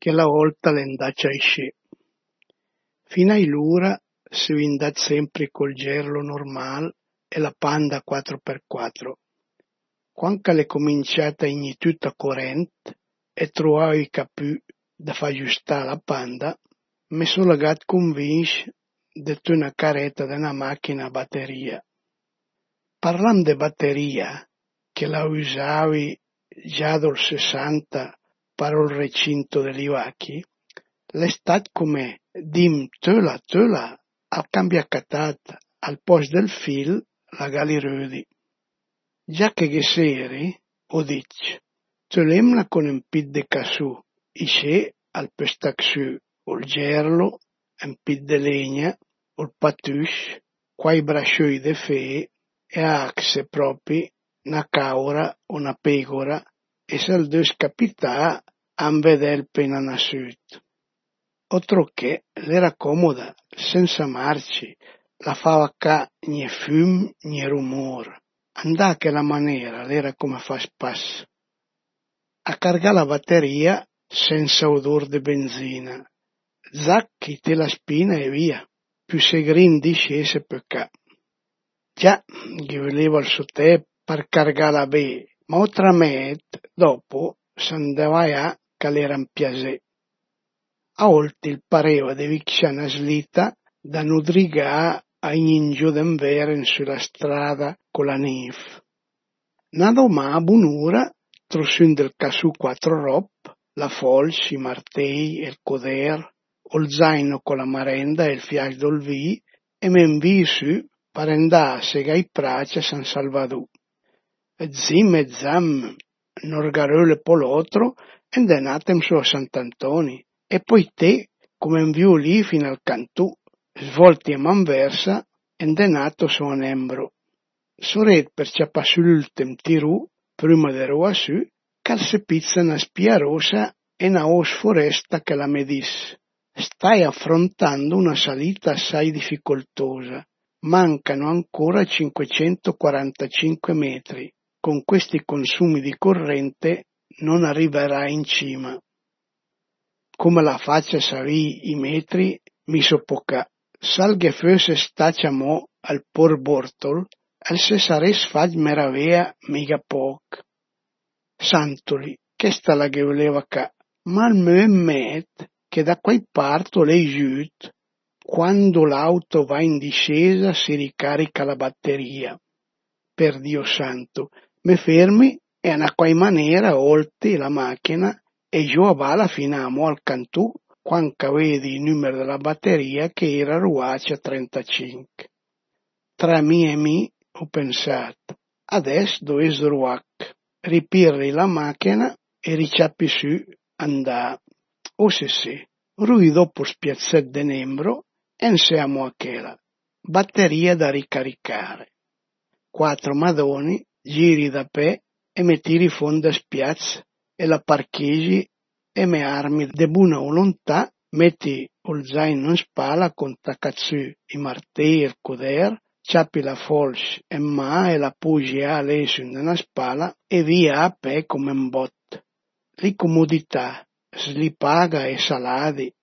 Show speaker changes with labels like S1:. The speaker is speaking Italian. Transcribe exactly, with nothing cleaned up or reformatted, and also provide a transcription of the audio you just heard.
S1: che la volta l'endaccia esce. Fino a l'ura si vindat sempre col gerlo normal e la panda quattro per quattro. Quando l'è cominciata in tutta corrente e trovavo i capù da far giustare la panda, mi sono legato convinto di una caretta di una macchina a batteria. Parlando di batteria, che la usavi già dal sessanta per il recinto degli vacchi, l'estate come dim tela tela a cambiacatat al posto del fil la galirudi. Già che che seri, ho dice, tolemla con un pit de casù, isce al pestaxù, o il gerlo, un pit de legna, o il patus, quai brascioi de fe, e axe propi, una caura, una pecora, e sal dus capità an vedel pena nasciut. Otro che l'era comoda, senza marci, la fava ca né fum né rumor. Andà che la maniera l'era come fa spas. A cargare la batteria senza odor di benzina. Zacchi te la spina e via. Più segrin discese per ca. Già, gli voleva il suo te per cargarla bene, ma oltremet, dopo, s'andava a che l'era un piacere. A volte il pareva di viccia una slita da nudrigà a iningio d'enveren sulla strada con la nef. Nado ma a bunura, trossun del casù quattro rob, la folce, i martei, il coder, o il zaino con la marenda e il fiac d'olvi, e men vi su per andare a segai prace a San Salvador. E zim e zam, norgarole polotro, e andatem su a Sant'Antoni. E poi te, come un violì fino al cantù, svolti a manversa, e andato su a Nembro. Soret per ciappa sull'ultim tirù, prima de roa su, cal se pizza una spia rosa e una os foresta che la medis. Stai affrontando una salita assai difficoltosa. Mancano ancora cinquecentoquarantacinque metri. Con questi consumi di corrente non arriverai in cima. Come la faccia savì i metri, mi soppoca. Salghe fosse staccia mo al por bortol, al se sares fag meravea mica poc. Santoli, che sta la che voleva ca, ma al me met che da quei parto lei giut, quando l'auto va in discesa si ricarica la batteria. Per Dio santo, me fermi e a quai maniera oltre la macchina e giù a bala fino a mo al cantù, quando vedi il numero della batteria che era ruacia trentacinque. Tra me e me ho pensato, adesso dove sruac, ripirri la macchina e ricciappi su, andà. O se se, lui dopo spiazzet de Nembro e siamo a chela, batteria da ricaricare. Quattro madoni, giri da pe e mi tiri fonda spiazza e la parcheggi e me armi de buona volontà, metti il zaino in spalla con taccazzu i martei e il coder, ciappi la folce e ma e la pugi a lesu nella spalla e via a pe come un bot. Li comodità, sli paga e saladi